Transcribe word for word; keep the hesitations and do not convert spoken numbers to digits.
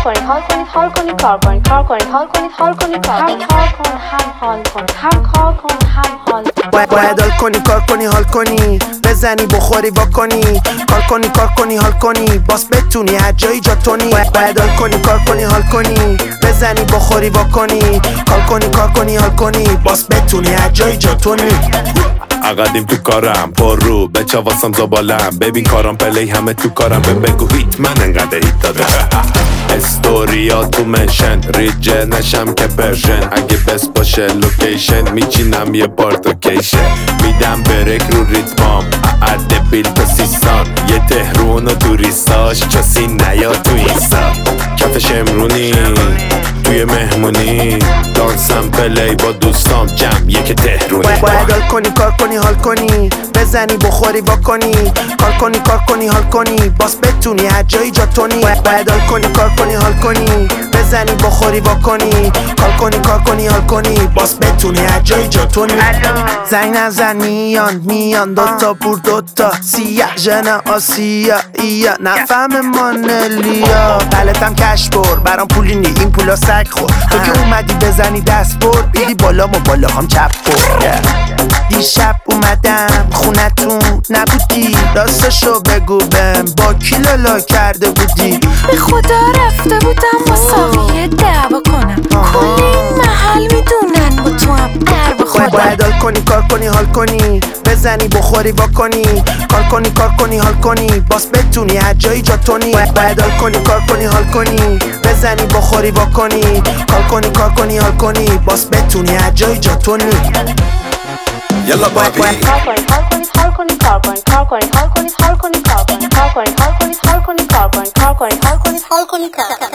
کنید حال کنید حال کنید کار کنید کار کنید حال کنید حال کنید کار کنید کار کن هم حال کن هم کار کن هم حال کن باید حال کنی کار کنی حال کنی بزنی بخوری وا کنی کار کنی کار کنی حال کنی باز بتونی هر جایی جاتونی باید حال کنی کار کنی حال کنی بزنی بخوری وا کنی کار کنی کار کنی حال کنی باز بتونی هر جایی جاتونی عقدیم تو کارم پر رو به چواسم زبالم ببین کارم پلی همه تو کارم به بگو هیت من انقدر هیت دادم استوریا تو منشن ریجه نشم که برژن اگه بس باشه لوکیشن میچینم یه پارتوکیشن میدم برک رو ریتمام عرد بیل تا سیستان یه تهرون و توریستاش کسی نیا تو اینستا کفش امرونی توی مهمونی دانسم پلی با دوستام جمع یک تهرونی باید حال کنی کار کنی حال کنی بزنی بخوری وا کنی کار کنی کار کنی حال کنی باز بتونی هر جایی جاتونی باید حال کنی کار کنی حال کنی بزنی بخوری وا کنی کار کنی کار کنی حال کنی باز بتونی هر جایی جاتونی زنگ نزن میان میان دوتا بور دوتا سیاه ژن آسیا ایا نفهم مانلیا بلتم کش بر برام پولی نی این پولا سگ خور تو که اومدی بزنی دست بر بیدی بالا و بالا هم چپ بر دیشب اومدم خونتون نبودی راستشو بگو بهم با کی لالا کرده بودی به خدا رفته بودم با ساقیه دعوا کنم کل این محل میدونن با تو هم در بخودم باید حال کنی کار کنی حال کنی بزنی بخوری وا کنی کار کنی کار کنی حال کنی باز بتونی هر جایی جاتونی باید حال کنی کار کنی حال کنی بزنی بخوری وا کنی کار کنی کار کنی حال کنی باز بتونی هر جایی جاتونی یلا بابی کار کنید حال کنید حال کنید کار کنید کار کنید حال کنید حال کنید کار کنید کار کنید حال کنید حال کنید کار کنید کار کنید حال کنید حال کنید کار کنید